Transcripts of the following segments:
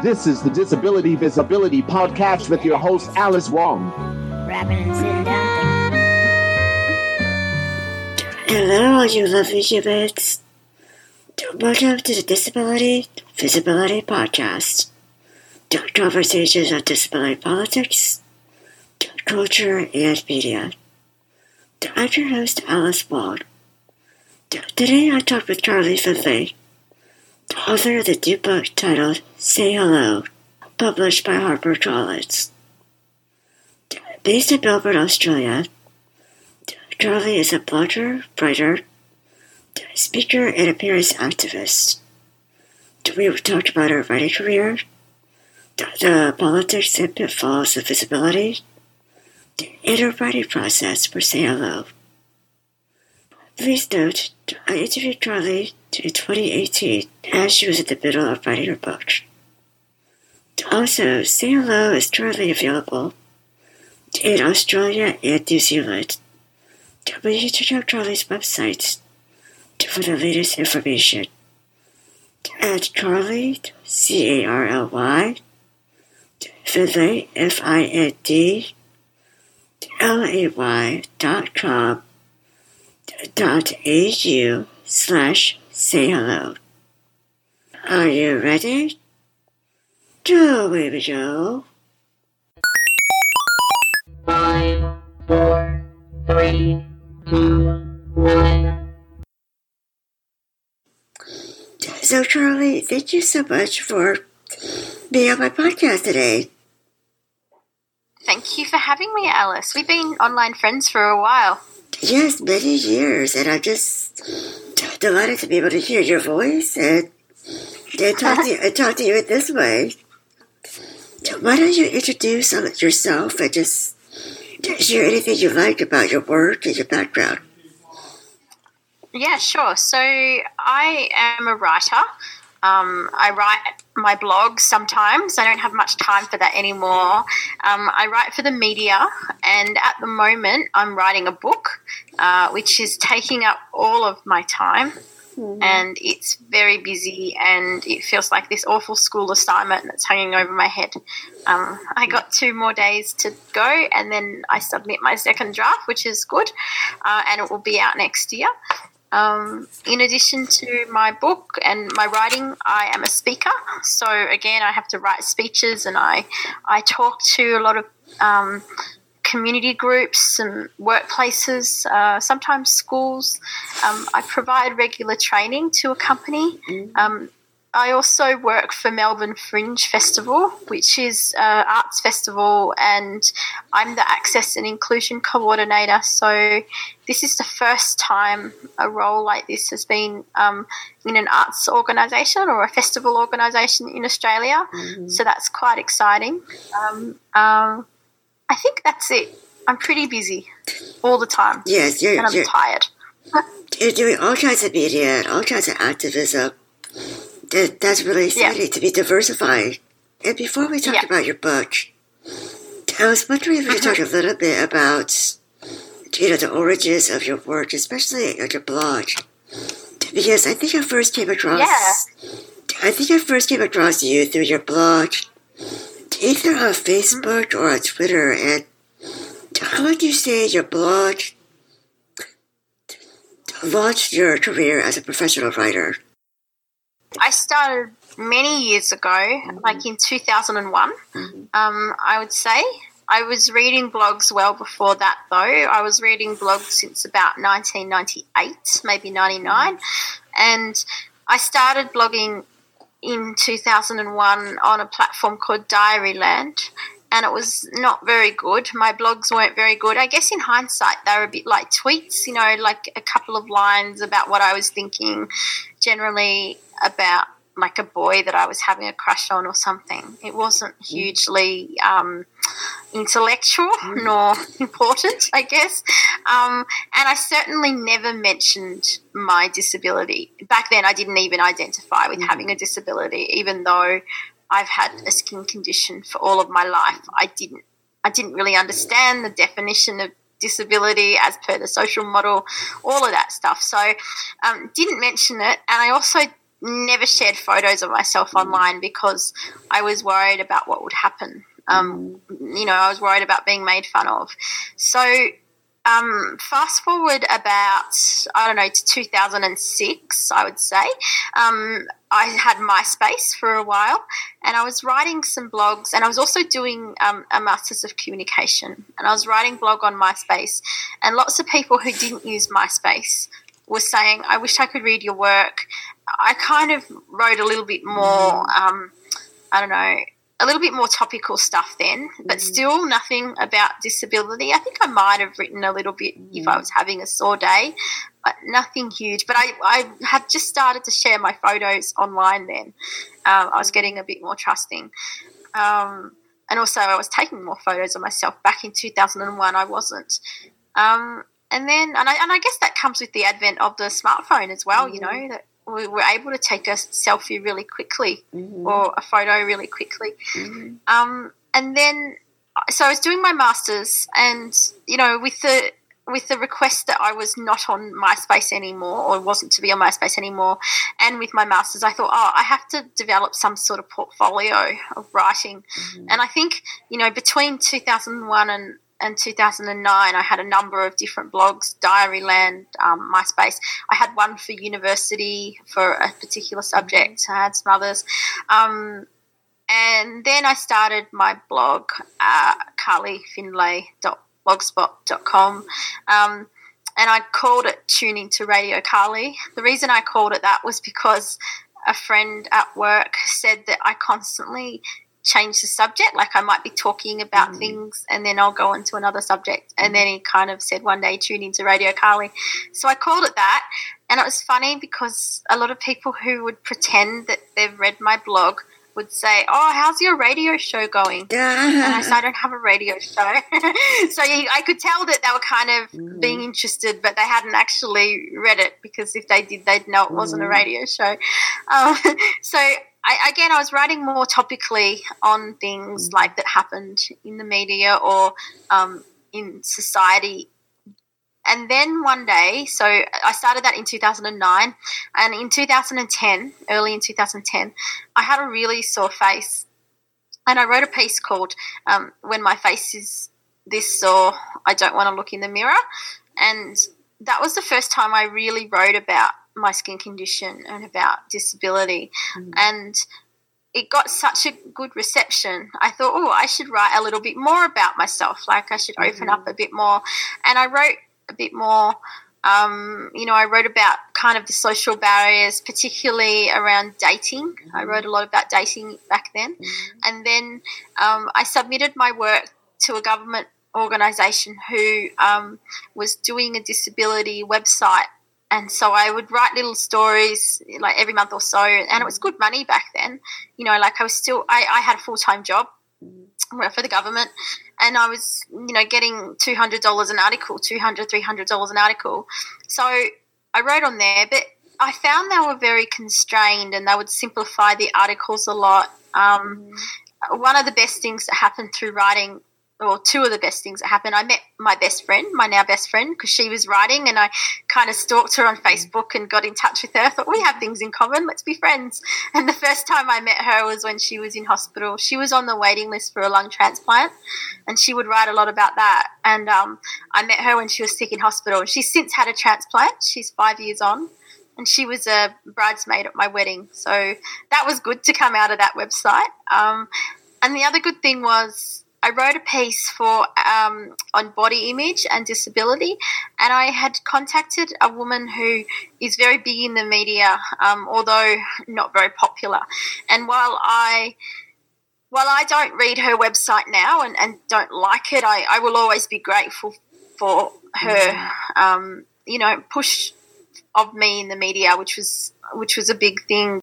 This is the Disability Visibility Podcast with your host, Alice Wong. Rapping and sitting down. Hello, all you lovely gibbets. Welcome to the Disability Visibility Podcast. Conversations on disability politics, culture, and media. I'm your host, Alice Wong. Today I talked with Charlie Finlay, the author of the new book titled Say Hello, published by HarperCollins. Based in Melbourne, Australia, Charlie is a blogger, writer, speaker, and appearance activist. We talked about her writing career, the politics and pitfalls of visibility, and her writing process for Say Hello. Please note, I interviewed Charlie in 2018 as she was in the middle of writing her book. Also, Say Hello is currently available in Australia and New Zealand. But you check out Charlie's website for the latest information at Charlie, C-A-R-L-Y, Finlay, FINLAY.com.au/sayhello. Are you ready? Go, baby, go. 5, 4, 3, 2, 1. So, Charlie, thank you so much for being on my podcast today. Thank you for having me, Alice. We've been online friends for a while. Yes, many years, and I'm just delighted to be able to hear your voice and talk to you in this way. Why don't you introduce yourself and just share anything you like about your work and your background? Yeah, sure. So I am a writer. I write my blog sometimes. I don't have much time for that anymore. I write for the media, and at the moment I'm writing a book, which is taking up all of my time. And it's very busy, and it feels like this awful school assignment that's hanging over my head. I got 2 more days to go, and then I submit my second draft, which is good, and it will be out next year. In addition to my book and my writing, I am a speaker. So, again, I have to write speeches, and I talk to a lot of community groups and workplaces, sometimes schools. I provide regular training to a company. I also work for Melbourne Fringe Festival, which is an arts festival, and I'm the Access and Inclusion Coordinator. So this is the first time a role like this has been in an arts organisation or a festival organisation in Australia. So that's quite exciting. I think that's it. I'm pretty busy all the time. Yes, and I'm tired. You're doing all kinds of media and all kinds of activism. That's really exciting to be diversified. And before we talk about your book, I was wondering if you could talk a little bit about, the origins of your work, especially on your blog. Because I think I first came across you through your blog, either on Facebook or on Twitter. And how would you say your blog launched your career as a professional writer? I started many years ago, like in 2001, I would say. I was reading blogs well before that, though. I was reading blogs since about 1998, maybe 99. And I started blogging in 2001 on a platform called Diaryland, and it was not very good. My blogs weren't very good. I guess in hindsight, they were a bit like tweets, like a couple of lines about what I was thinking, generally about like a boy that I was having a crush on or something. It wasn't hugely intellectual nor important, I guess. And I certainly never mentioned my disability. Back then, I didn't even identify with having a disability, even though I've had a skin condition for all of my life. I didn't really understand the definition of disability as per the social model, all of that stuff. So didn't mention it. And I also never shared photos of myself online because I was worried about what would happen. I was worried about being made fun of. So fast forward about, to 2006, I would say. I had MySpace for a while, and I was writing some blogs, and I was also doing a Masters of Communication, and I was writing blog on MySpace, and lots of people who didn't use MySpace were saying, I wish I could read your work. I kind of wrote a little bit more, a little bit more topical stuff then, but still nothing about disability. I think I might have written a little bit if I was having a sore day, but nothing huge. But I had just started to share my photos online then. I was getting a bit more trusting. And also I was taking more photos of myself. Back in 2001 I wasn't. And I guess that comes with the advent of the smartphone as well, that we were able to take a selfie really quickly or a photo really quickly. And then, so I was doing my Masters, and, with the request that I was not on MySpace anymore, or wasn't to be on MySpace anymore, and with my Masters, I thought, I have to develop some sort of portfolio of writing. And I think, between 2001 and 2009, I had a number of different blogs, Diaryland, MySpace. I had one for university for a particular subject. I had some others. And then I started my blog, carlyfinlay.blogspot.com. And I called it Tune Into Radio Carly. The reason I called it that was because a friend at work said that I constantly change the subject, like I might be talking about things and then I'll go into another subject, and then he kind of said one day, tune into Radio Carly. So I called it that, and it was funny because a lot of people who would pretend that they've read my blog would say, how's your radio show going? And I said, I don't have a radio show. So I could tell that they were kind of being interested, but they hadn't actually read it, because if they did, they'd know it wasn't a radio show. So I was writing more topically on things like that happened in the media or in society. And then one day, so I started that in 2009, and in 2010, early in 2010, I had a really sore face, and I wrote a piece called When My Face Is This Sore, I Don't Want to Look in the Mirror. And that was the first time I really wrote about my skin condition and about disability. And it got such a good reception. I thought, I should write a little bit more about myself, like I should open up a bit more. And I wrote a bit more, I wrote about kind of the social barriers, particularly around dating. I wrote a lot about dating back then. And then I submitted my work to a government organisation who was doing a disability website. And so I would write little stories like every month or so, and it was good money back then. I had a full-time job for the government, and I was, getting $200 an article, $300 an article. So I wrote on there, but I found they were very constrained and they would simplify the articles a lot. One of the best things that happened through writing, or two of the best things that happened, I met my best friend, my now best friend, because she was writing, and I kind of stalked her on Facebook and got in touch with her. I thought, we have things in common, let's be friends. And the first time I met her was when she was in hospital. She was on the waiting list for a lung transplant, and she would write a lot about that. And I met her when she was sick in hospital. She's since had a transplant. She's 5 years on, and she was a bridesmaid at my wedding. So that was good to come out of that website. And the other good thing was, I wrote a piece for on body image and disability, and I had contacted a woman who is very big in the media, although not very popular. And while I don't read her website now and don't like it, I will always be grateful for her, push of me in the media, which was a big thing.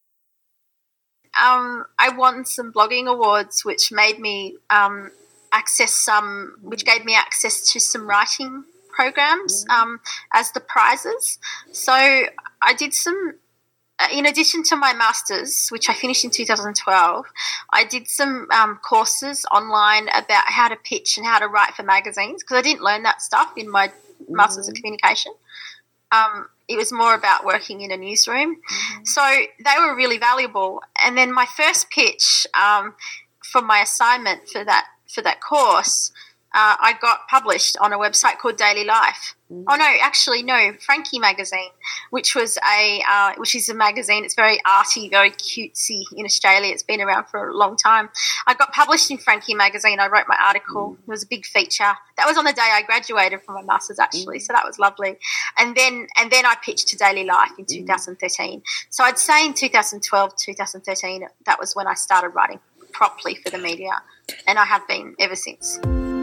I won some blogging awards, which made me which gave me access to some writing programs as the prizes. So I did some, in addition to my Masters, which I finished in 2012, I did some courses online about how to pitch and how to write for magazines, because I didn't learn that stuff in my Masters of Communication. it was more about working in a newsroom. So they were really valuable. And then my first pitch for my assignment for that course, I got published on a website called Daily Life. Oh, no, Frankie magazine, which is a magazine. It's very arty, very cutesy in Australia. It's been around for a long time. I got published in Frankie magazine. I wrote my article. It was a big feature. That was on the day I graduated from my master's, actually, so that was lovely. And then I pitched to Daily Life in 2013. So I'd say in 2012, 2013, that was when I started writing properly for the media, and I have been ever since.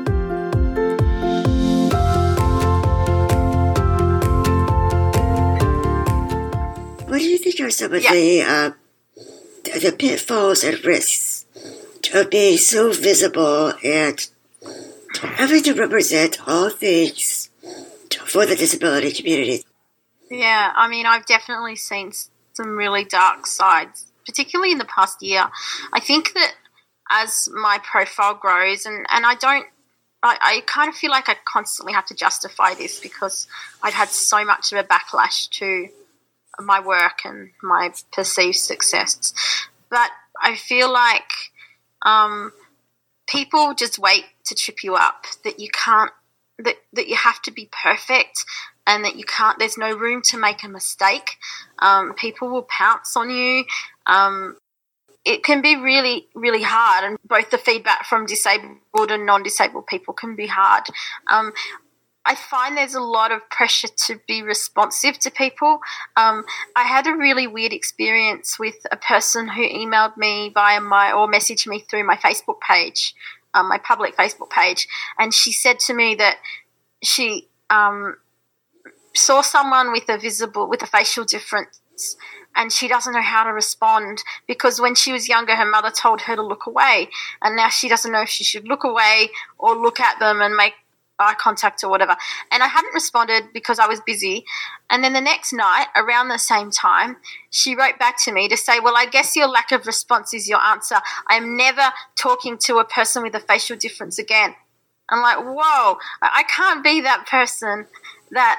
What do you think are some of the pitfalls and risks of being so visible and having to represent all things for the disability community? Yeah, I mean, I've definitely seen some really dark sides, particularly in the past year. I think that as my profile grows, and I kind of feel like I constantly have to justify this because I've had so much of a backlash to my work and my perceived success. But I feel like people just wait to trip you up, that you can't, that you have to be perfect, and that you can't, there's no room to make a mistake. People will pounce on you. It can be really, really hard, and both the feedback from disabled and non-disabled people can be hard. I find there's a lot of pressure to be responsive to people. I had a really weird experience with a person who emailed me or messaged me through my Facebook page, my public Facebook page, and she said to me that she saw someone with a facial difference, and she doesn't know how to respond because when she was younger, her mother told her to look away, and now she doesn't know if she should look away or look at them and make eye contact or whatever. And I hadn't responded because I was busy. And then the next night, around the same time, she wrote back to me to say, well, I guess your lack of response is your answer. I am never talking to a person with a facial difference again. I'm like, whoa, I can't be that person that,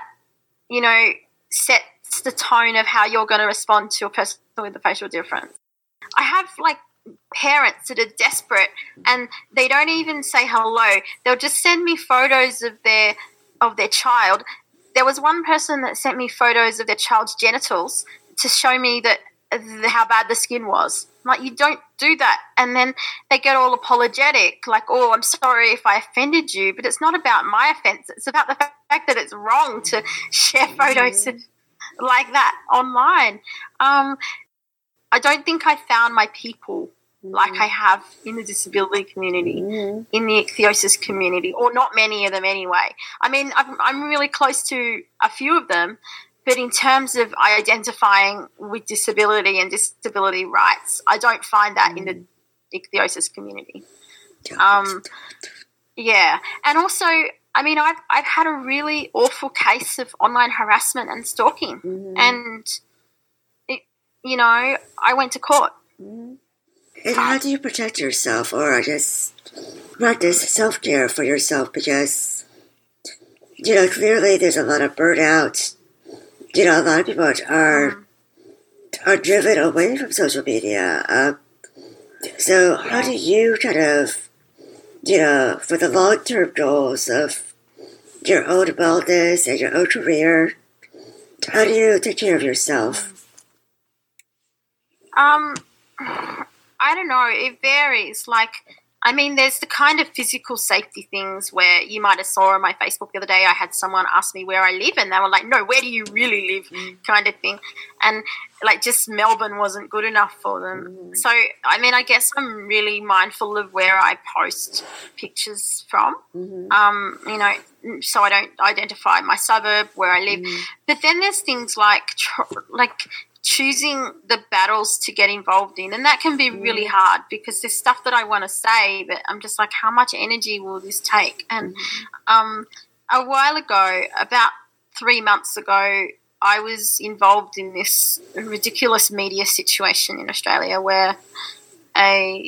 sets the tone of how you're going to respond to a person with a facial difference. I have, parents that are desperate and they don't even say hello. They'll just send me photos of their child. There was one person that sent me photos of their child's genitals to show me that how bad the skin was. I'm like, you don't do that. And then they get all apologetic, like, oh, I'm sorry if I offended you, but it's not about my offense. It's about the fact that it's wrong to share photos like that online. I don't think I found my people like I have in the disability community, in the ichthyosis community, or not many of them anyway. I mean, I'm really close to a few of them, but in terms of identifying with disability and disability rights, I don't find that in the ichthyosis community. Yeah. And also, I mean, I've had a really awful case of online harassment and stalking, and I went to court. And how do you protect yourself, or just practice self-care for yourself? Because, clearly there's a lot of burnout. A lot of people are driven away from social media. So how do you kind of, for the long-term goals of your own wellness and your own career, how do you take care of yourself? I don't know. It varies. There's the kind of physical safety things where you might have saw on my Facebook the other day, I had someone ask me where I live, and they were like, no, where do you really live, kind of thing. And, just Melbourne wasn't good enough for them. So, I guess I'm really mindful of where I post pictures from, so I don't identify my suburb, where I live. But then there's things like choosing the battles to get involved in, and that can be really hard because there's stuff that I want to say, but I'm just like, how much energy will this take? And a while ago, about 3 months ago, I was involved in this ridiculous media situation in Australia where a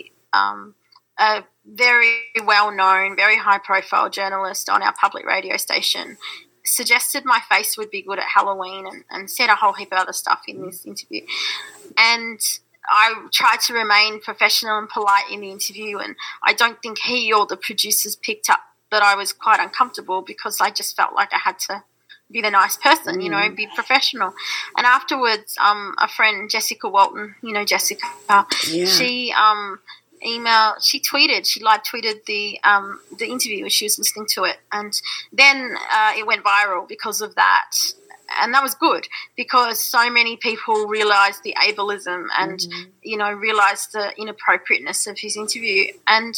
very well-known, very high-profile journalist on our public radio station suggested my face would be good at Halloween and said a whole heap of other stuff in this interview. And I tried to remain professional and polite in the interview, and I don't think he or the producers picked up that I was quite uncomfortable because I just felt like I had to be the nice person, you know, be professional. And afterwards, a friend, Jessica Walton, you know Jessica, she she live tweeted the interview as she was listening to it, and then it went viral because of that. And that was good because so many people realised the ableism and, you know, realised the inappropriateness of his interview. And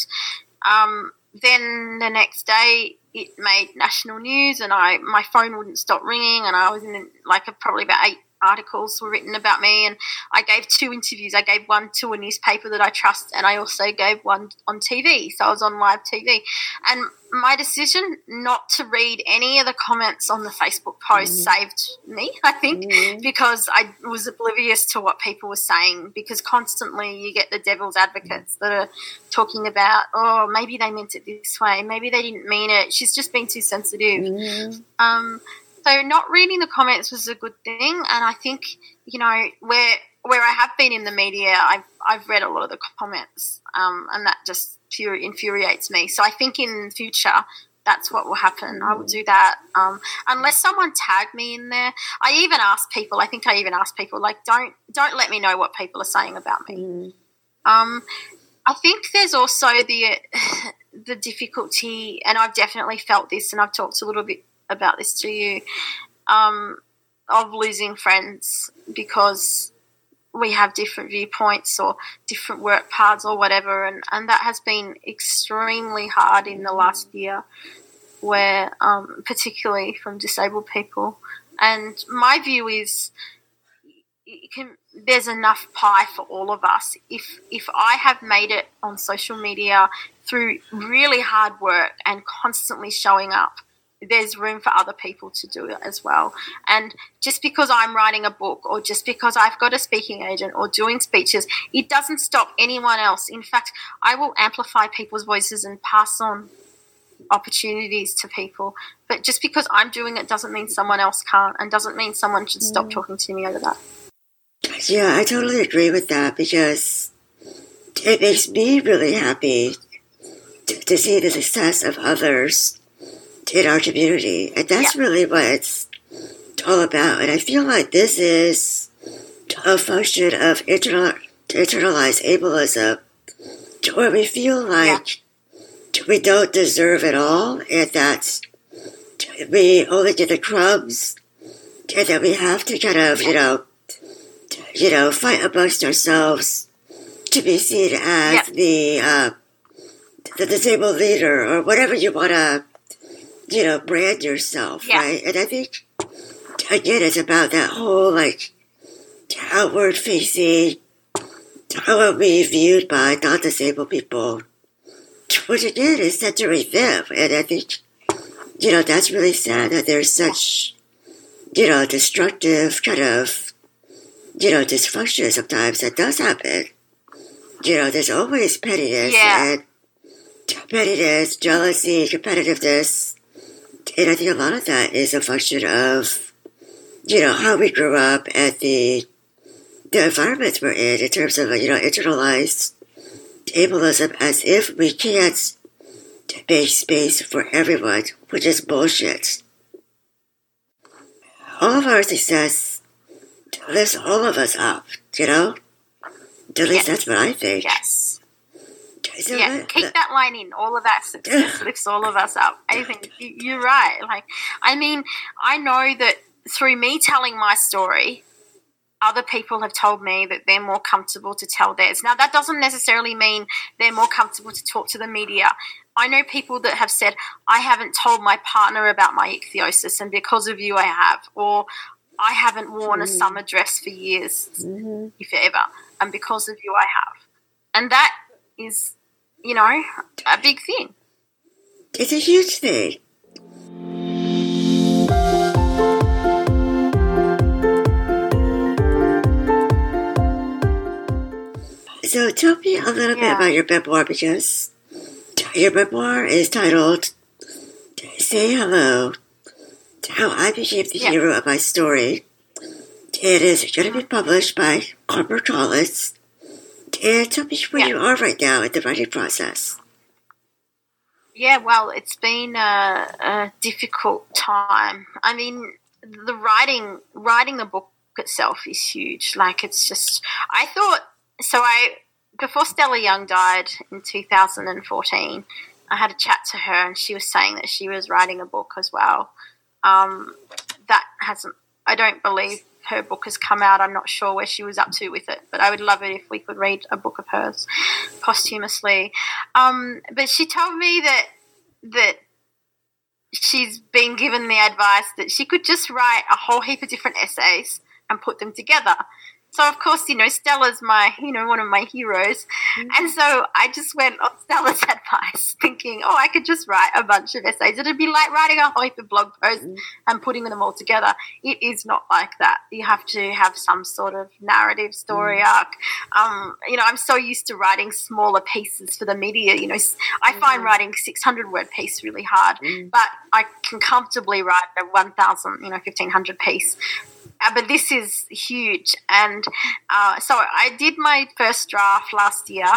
then the next day it made national news, and my phone wouldn't stop ringing, and I was in probably about 8 articles were written about me, and I gave 2 interviews. I gave one to a newspaper that I trust, and I also gave one on TV. So I was on live TV. And my decision not to read any of the comments on the Facebook post saved me, I think, because I was oblivious to what people were saying, because constantly you get the devil's advocates that are talking about, oh, maybe they meant it this way, maybe they didn't mean it, she's just been too sensitive. So not reading the comments was a good thing, and I think, you know, where I have been in the media, I've read a lot of the comments, and that just infuriates me. So I think in future that's what will happen. I will do that unless someone tagged me in there. I even asked people, like, don't let me know what people are saying about me. I think there's also the difficulty, and I've definitely felt this, and I've talked a little bit about this to you, of losing friends because we have different viewpoints or different work paths or whatever, and that has been extremely hard in the last year, where particularly from disabled people. And my view is there's enough pie for all of us. If I have made it on social media through really hard work and constantly showing up, there's room for other people to do it as well. And just because I'm writing a book, or just because I've got a speaking agent or doing speeches, it doesn't stop anyone else. In fact, I will amplify people's voices and pass on opportunities to people. But just because I'm doing it doesn't mean someone else can't, and doesn't mean someone should stop talking to me over that. Yeah, I totally agree with that, because it makes me really happy to see the success of others in our community, and that's really what it's all about. And I feel like this is a function of internalized ableism, where we feel like we don't deserve it all, and that we only get the crumbs, and that we have to kind of, fight amongst ourselves to be seen as the disabled leader, or whatever you want to brand yourself, right? And I think, again, it's about that whole, outward facing, how are we viewed by non-disabled people, which, again, is centering them. And I think, that's really sad that there's such, destructive kind of, dysfunction sometimes that does happen. There's always pettiness and jealousy, competitiveness. And I think a lot of that is a function of, how we grew up and the environments we're in terms of, internalized ableism, as if we can't make space for everyone, which is bullshit. All of our success lifts all of us up, At least that's what I think. Yes. So keep that line in. All of that success lifts all of us up. I think you're right. I know that through me telling my story, other people have told me that they're more comfortable to tell theirs. Now, that doesn't necessarily mean they're more comfortable to talk to the media. I know people that have said, I haven't told my partner about my ichthyosis, and because of you I have. Or I haven't worn a summer dress for years, if ever, and because of you I have. And that is, a big thing. It's a huge thing. So tell me a little bit about your memoir, because your memoir is titled Say Hello how I became the hero of my story. It is going to be published by HarperCollins. And tell me where you are right now in the writing process. Yeah, well, it's been a difficult time. I mean, the writing the book itself is huge. Like, it's just, before Stella Young died in 2014, I had a chat to her and she was saying that she was writing a book as well. I don't believe her book has come out. I'm not sure where she was up to with it, but I would love it if we could read a book of hers posthumously. But she told me that she's been given the advice that she could just write a whole heap of different essays and put them together. So, of course, Stella's one of my heroes. And so I just went on Stella's advice thinking, I could just write a bunch of essays. It'd be like writing a whole heap of blog posts and putting them all together. It is not like that. You have to have some sort of narrative story arc. I'm so used to writing smaller pieces for the media. I find writing 600-word piece really hard, but I can comfortably write a 1,000, 1,500 piece. But this is huge. And so I did my first draft last year.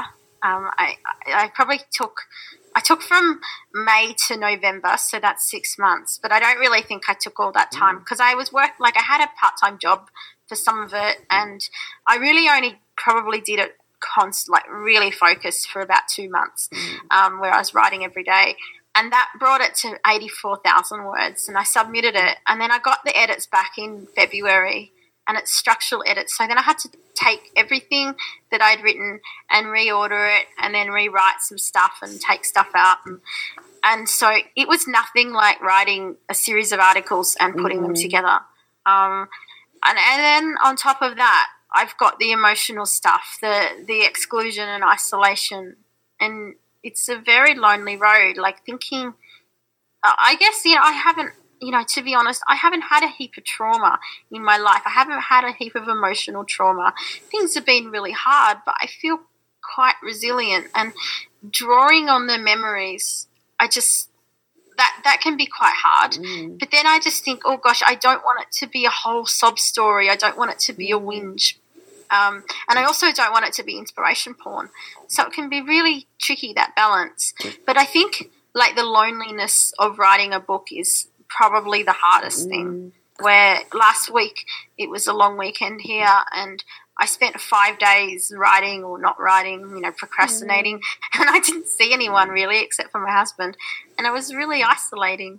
I took from May to November, so that's 6 months. But I don't really think I took all that time because I had a part-time job for some of it, and I really only probably did it really focused for about 2 months, where I was writing every day. And that brought it to 84,000 words, and I submitted it. And then I got the edits back in February, and it's structural edits. So then I had to take everything that I'd written and reorder it and then rewrite some stuff and take stuff out. And so it was nothing like writing a series of articles and putting them together. And then on top of that, I've got the emotional stuff, the exclusion and isolation, and it's a very lonely road, like thinking, I guess, I haven't, to be honest, I haven't had a heap of trauma in my life. I haven't had a heap of emotional trauma. Things have been really hard, but I feel quite resilient, and drawing on the memories, that can be quite hard. But then I just think, oh gosh, I don't want it to be a whole sob story. I don't want it to be a whinge. And I also don't want it to be inspiration porn. So it can be really tricky, that balance. But I think, like, the loneliness of writing a book is probably the hardest thing, where last week it was a long weekend here and I spent 5 days writing or not writing, procrastinating, and I didn't see anyone really except for my husband. And it was really isolating.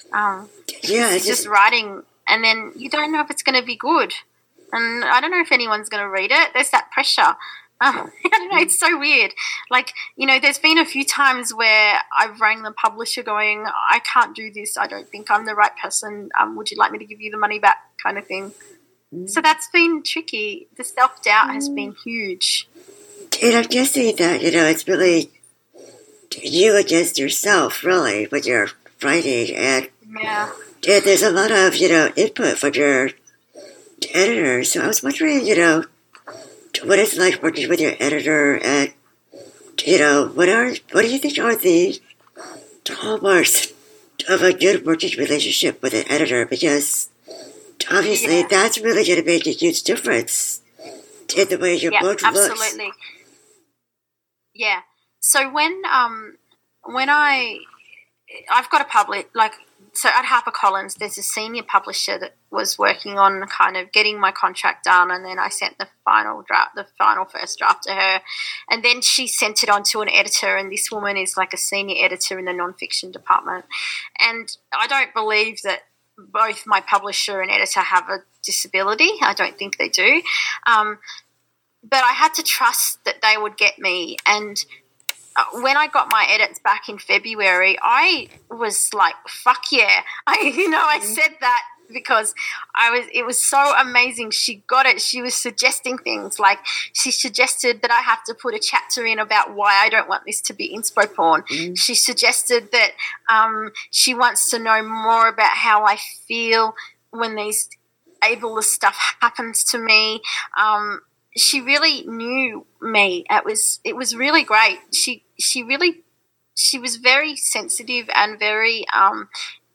It's just writing, and then you don't know if it's going to be good. And I don't know if anyone's going to read it. There's that pressure. I don't know. It's so weird. Like, there's been a few times where I've rang the publisher going, I can't do this. I don't think I'm the right person. Would you like me to give you the money back, kind of thing? So that's been tricky. The self-doubt has been huge. And I'm guessing that, it's really you against yourself, really, when you're writing. And there's a lot of, input from your editor. So I was wondering, what it's like working with your editor, and what do you think are the hallmarks of a good working relationship with an editor? Because obviously that's really going to make a huge difference in the way your book looks. Absolutely. Yeah. So when I've got a public, so at HarperCollins, there's a senior publisher that was working on kind of getting my contract done, and then I sent the final first draft to her, and then she sent it on to an editor, and this woman is like a senior editor in the nonfiction department. And I don't believe that both my publisher and editor have a disability. I don't think they do. But I had to trust that they would get me, and when I got my edits back in February, I was like, fuck yeah. I said that because it was so amazing. She got it. She was suggesting things, like she suggested that I have to put a chapter in about why I don't want this to be inspo porn. She suggested that she wants to know more about how I feel when these ableist stuff happens to me. She really knew me. It was really great. She was very sensitive and very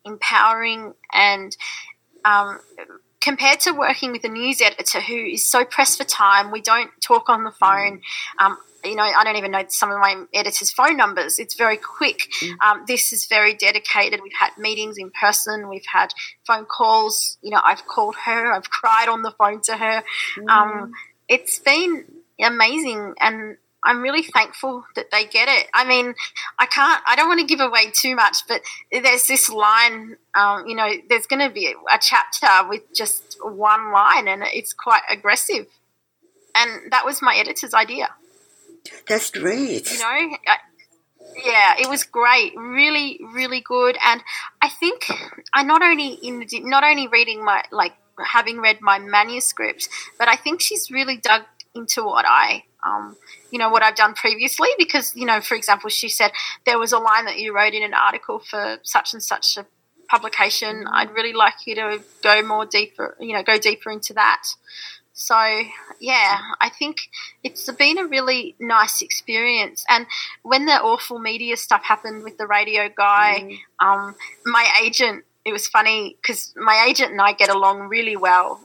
empowering, and compared to working with a news editor who is so pressed for time, we don't talk on the phone. I don't even know some of my editors' phone numbers. It's very quick. This is very dedicated. We've had meetings in person. We've had phone calls. I've called her. I've cried on the phone to her. It's been amazing, and I'm really thankful that they get it. I mean, I don't want to give away too much, but there's this line, there's going to be a chapter with just one line, and it's quite aggressive. And that was my editor's idea. That's great. Yeah, it was great, really, really good. And I think I not only reading having read my manuscript, but I think she's really dug into what what I've done previously, because, for example, she said there was a line that you wrote in an article for such and such a publication. I'd really like you to go deeper into that. So, yeah, I think it's been a really nice experience. And when the awful media stuff happened with the radio guy, my agent, it was funny because my agent and I get along really well.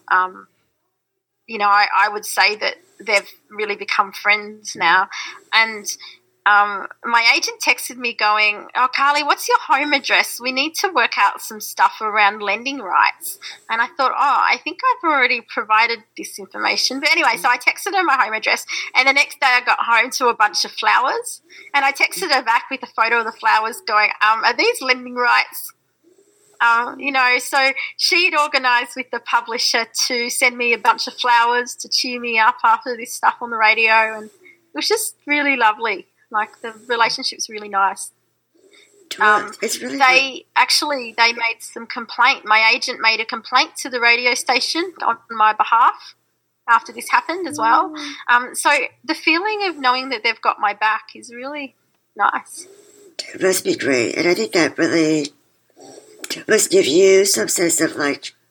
I would say that they've really become friends now. And my agent texted me going, "Oh, Carly, what's your home address? We need to work out some stuff around lending rights." And I thought, I think I've already provided this information. But anyway, so I texted her my home address, and the next day I got home to a bunch of flowers, and I texted her back with a photo of the flowers going, "Are these lending rights?" So she'd organised with the publisher to send me a bunch of flowers to cheer me up after this stuff on the radio, and it was just really lovely. Like, the relationship's really nice. It's really they made some complaint. My agent made a complaint to the radio station on my behalf after this happened as well. So the feeling of knowing that they've got my back is really nice. It must be great. And I think that really must give you some sense of,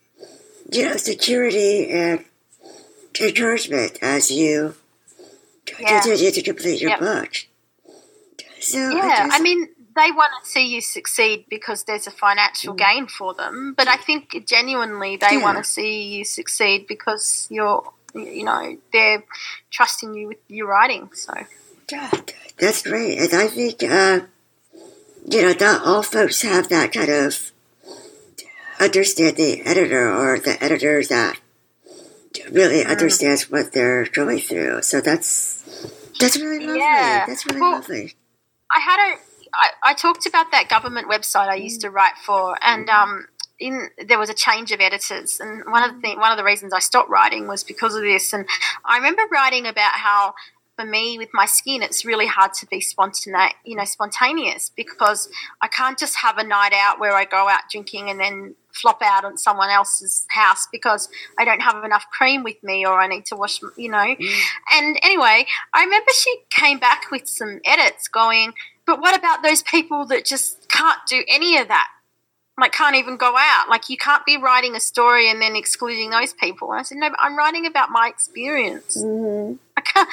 security and encouragement as you continue to complete your book. So I mean, they want to see you succeed because there's a financial gain for them, but I think genuinely they want to see you succeed because they're trusting you with your writing. So that's great. And I think not all folks have that kind of understanding editor, or the editor that really understands what they're going through. So that's really lovely. Yeah. That's really lovely. I talked about that government website I used to write for, and there was a change of editors, and one of the reasons I stopped writing was because of this. And I remember writing about how, for me, with my skin, it's really hard to be spontaneous, because I can't just have a night out where I go out drinking and then flop out at someone else's house because I don't have enough cream with me, or I need to wash, And anyway, I remember she came back with some edits going, "But what about those people that just can't do any of that? Like, can't even go out. Like, you can't be writing a story and then excluding those people." And I said, "No, but I'm writing about my experience. I can't,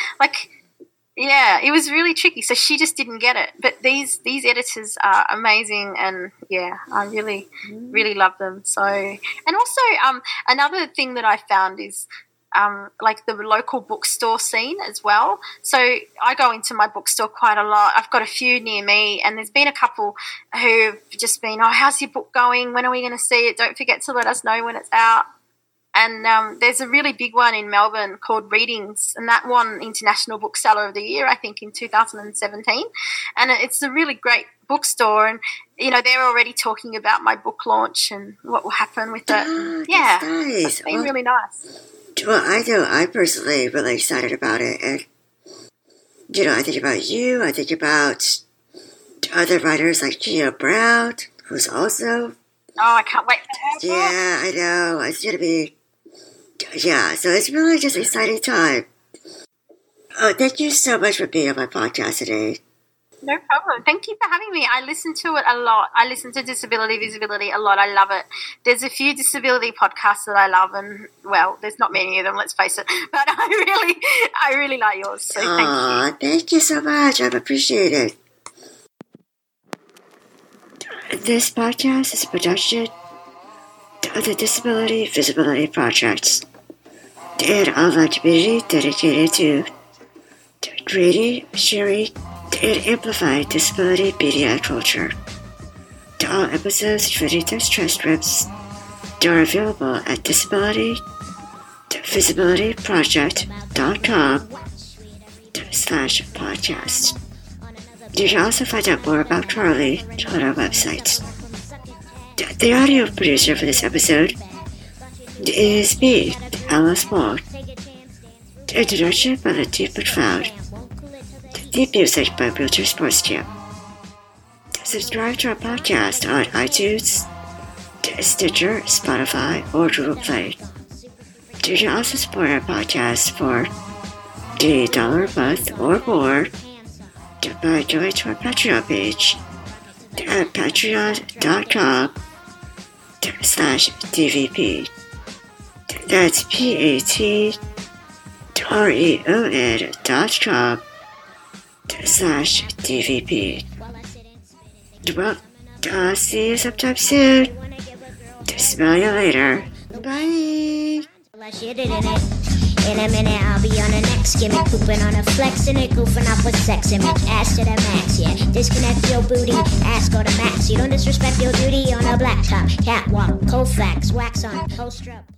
it was really tricky." So she just didn't get it. But these editors are amazing, and I really, really love them. So, and also another thing that I found is the local bookstore scene as well. So I go into my bookstore quite a lot. I've got a few near me, and there's been a couple who've just been, "Oh, how's your book going? When are we going to see it? Don't forget to let us know when it's out." And there's a really big one in Melbourne called Readings, and that won International Bookseller of the Year, I think, in 2017. And it's a really great bookstore, and, they're already talking about my book launch and what will happen with it. That's nice. It's been really nice. Well, I know I'm personally really excited about it. And, I think about you. I think about other writers like Gina Brown, who's also... Oh, I can't wait for her book. Yeah, I know. It's going to be... Yeah, so it's really just an exciting time. Oh, thank you so much for being on my podcast today. No problem. Thank you for having me. I listen to it a lot. I listen to Disability Visibility a lot. I love it. There's a few disability podcasts that I love, and, well, there's not many of them, let's face it. But I really like yours. So thank you. Thank you so much. I appreciate it. This podcast is a production of the Disability Visibility Project and online community dedicated to creating, sharing, and amplifying disability media and culture. All episodes, including text transcripts, are available at disabilityvisibilityproject.com/podcast. You can also find out more about Charlie on our website. The audio producer for this episode is me, Alice Wong. The introduction by the Deep McLeod. The music by Wheelchair Sports Camp. Subscribe to our podcast on iTunes, Stitcher, Spotify, or Google Play. You can also support our podcast for $1 a month or more by going to our Patreon page at patreon.com/DVP. That's patreon.com/DVP. Well, I'll see you sometime soon. Smell you later. Bye. In a minute, I'll be on the next gimmick, pooping on a flex and it, goofing up with sex image, ass to the max, yeah. Disconnect your booty, ass go to max. You don't disrespect your duty on a blacktop, catwalk, Colfax, wax on, poster up.